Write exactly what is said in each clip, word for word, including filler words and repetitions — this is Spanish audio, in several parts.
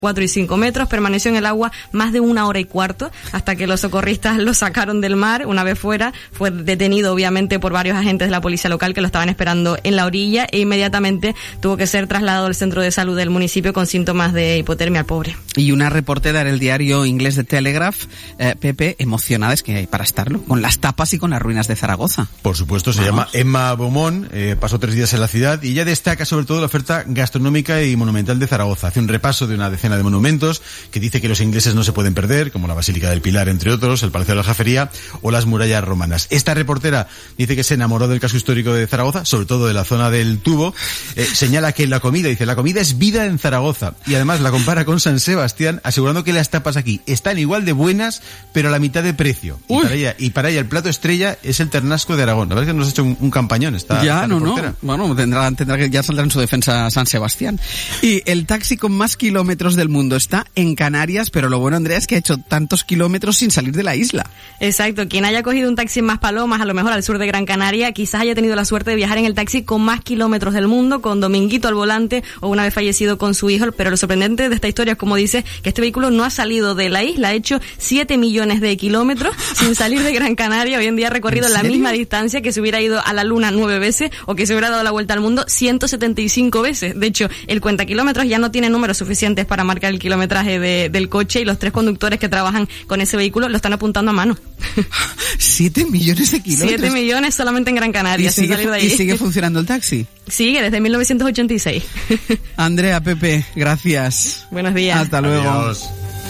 cuatro y cinco metros, permaneció en el agua más de una hora y cuarto hasta que los socorristas lo sacaron del mar. Una vez fuera, fue detenido obviamente por varios agentes de la policía local que lo estaban esperando en la orilla e inmediatamente tuvo que ser trasladado al centro de salud del municipio con síntomas de hipotermia al pobre. Y una reportera del diario inglés The Telegraph, eh, Pepe, emocionada, es que hay para estarlo, con las tapas y con las ruinas de Zaragoza. Por supuesto, se Vamos. llama Emma Beaumont, eh, pasó tres días en la ciudad y ella destaca sobre todo la oferta gastronómica y monumental de Zaragoza. Hace un repaso de una decena de monumentos que dice que los ingleses no se pueden perder, como la Basílica del Pilar, entre otros, el Palacio de la Aljafería o las murallas romanas. Esta reportera dice que se enamoró del casco histórico de Zaragoza, sobre todo de la zona del Tubo. Eh, señala que la comida, dice, la comida es vida en Zaragoza. Y además la compara con San Sebastián, asegurando que las tapas aquí están igual de buenas, pero a la mitad de precio. Y para, ella, y para ella el plato estrella es el ternasco de Aragón. La verdad es que nos ha hecho un, un campañón esta, ya, esta no, reportera. no. Bueno, tendrá, tendrá que ya saldrá en su defensa San Sebastián. Y el taxi con más kilómetros del mundo está en Canarias, pero lo bueno, Andrea, es que ha hecho tantos kilómetros sin salir de la isla. Exacto. Quien haya cogido un taxi en Maspalomas, a lo mejor al sur de Gran Canaria, quizás haya tenido la suerte de viajar en el taxi con más kilómetros del mundo, con Dominguito al volante o una vez fallecido con su hijo. Pero lo sorprendente de esta historia es, como dice, que este vehículo no ha salido de la isla, ha hecho siete millones de kilómetros sin salir de Gran Canaria. Hoy en día ha recorrido la misma distancia que se hubiera ido a la luna nueve veces o que se hubiera dado la vuelta al mundo ciento setenta y cinco veces. De hecho, el cuenta kilómetros ya no tiene números suficientes para marcar el kilometraje de, del coche y los tres conductores que trabajan con ese vehículo lo están apuntando a mano. ¿Siete millones de kilómetros? Siete millones solamente en Gran Canaria. ¿Y sigue, de ahí. ¿Y sigue funcionando el taxi? Sigue, desde mil novecientos ochenta y seis. Andrea, Pepe, gracias. Buenos días. Hasta luego. Adiós.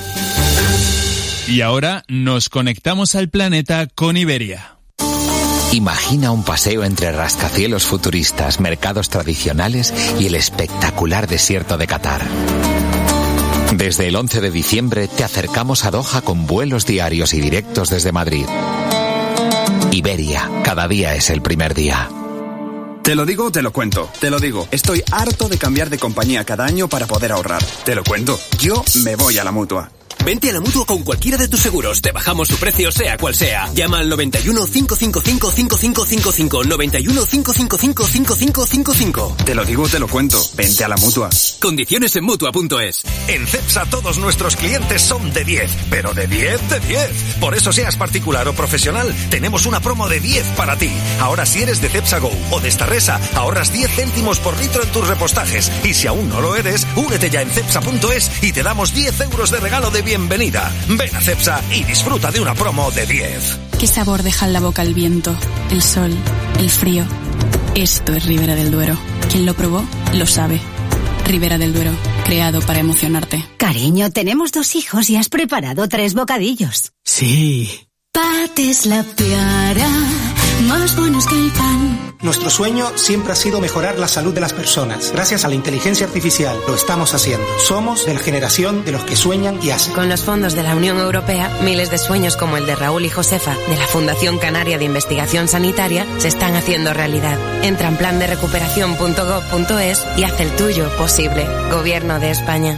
Y ahora nos conectamos al planeta con Iberia. Imagina un paseo entre rascacielos futuristas, mercados tradicionales y el espectacular desierto de Qatar. Desde el once de diciembre te acercamos a Doha con vuelos diarios y directos desde Madrid. Iberia, cada día es el primer día. Te lo digo, te lo cuento. Te lo digo, estoy harto de cambiar de compañía cada año para poder ahorrar. Te lo cuento, yo me voy a la Mutua. Vente a la Mutua con cualquiera de tus seguros. Te bajamos su precio, sea cual sea. Llama al noventa y uno, cinco cinco cinco, cinco cinco cinco cinco. noventa y uno, cinco cinco cinco, cinco cinco cinco cinco. Te lo digo, te lo cuento. Vente a la Mutua. Condiciones en Mutua punto es. En Cepsa todos nuestros clientes son de diez. Pero de diez, de diez. Por eso, seas particular o profesional, tenemos una promo de diez para ti. Ahora, si eres de Cepsa Go o de Starresa, ahorras diez céntimos por litro en tus repostajes. Y si aún no lo eres, únete ya en Cepsa punto es y te damos diez euros de regalo de bienvenida. Ven a Cepsa y disfruta de una promo de diez. ¿Qué sabor deja en la boca el viento, el sol, el frío? Esto es Ribera del Duero. Quien lo probó, lo sabe. Ribera del Duero, creado para emocionarte. Cariño, tenemos dos hijos y has preparado tres bocadillos. Sí. Pates la piara, más buenos que el pan. Nuestro sueño siempre ha sido mejorar la salud de las personas. Gracias a la inteligencia artificial lo estamos haciendo. Somos de la generación de los que sueñan y hacen. Con los fondos de la Unión Europea, miles de sueños como el de Raúl y Josefa, de la Fundación Canaria de Investigación Sanitaria, se están haciendo realidad. Entra en plan de recuperación punto gob punto es y haz el tuyo posible. Gobierno de España.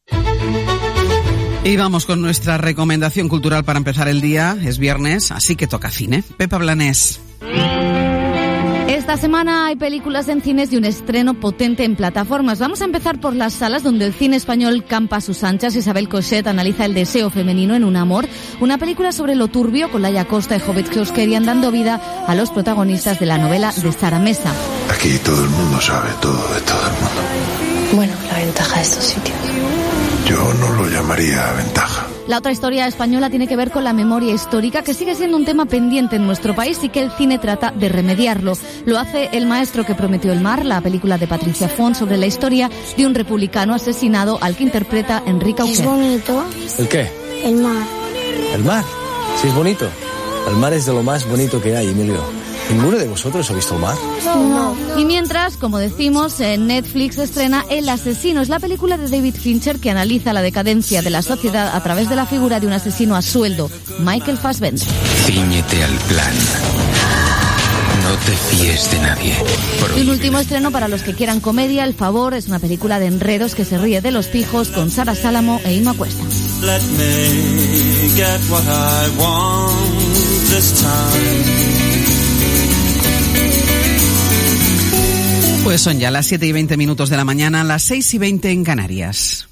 Y vamos con nuestra recomendación cultural para empezar el día. Es viernes, así que toca cine. Pepa Blanés. Esta semana hay películas en cines y un estreno potente en plataformas. Vamos a empezar por las salas donde el cine español campa a sus anchas. Isabel Cochet analiza el deseo femenino en Un amor, una película sobre lo turbio con Laia Costa y Jovet Keuskerian dando vida a los protagonistas de la novela de Sara Mesa. Aquí todo el mundo sabe todo de todo el mundo. Bueno, la ventaja de estos sitios. Yo no lo llamaría ventaja. La otra historia española tiene que ver con la memoria histórica, que sigue siendo un tema pendiente en nuestro país y que el cine trata de remediarlo. Lo hace El maestro que prometió el mar, la película de Patricia Font sobre la historia de un republicano asesinado al que interpreta Enrique Auquer. ¿Es bonito? ¿El qué? El mar. ¿El mar? Sí, es bonito. El mar es de lo más bonito que hay, Emilio. ¿Ninguno de vosotros ha visto el mar? No. Y mientras, como decimos, en Netflix estrena El asesino. Es la película de David Fincher que analiza la decadencia de la sociedad a través de la figura de un asesino a sueldo, Michael Fassbender. Cíñete al plan. No te fíes de nadie. Y un último estreno para los que quieran comedia, El favor, es una película de enredos que se ríe de los pijos con Sara Sálamo e Inma Cuesta. Let me get what I want this time. Pues son ya las siete y veinte minutos de la mañana, las seis y veinte en Canarias.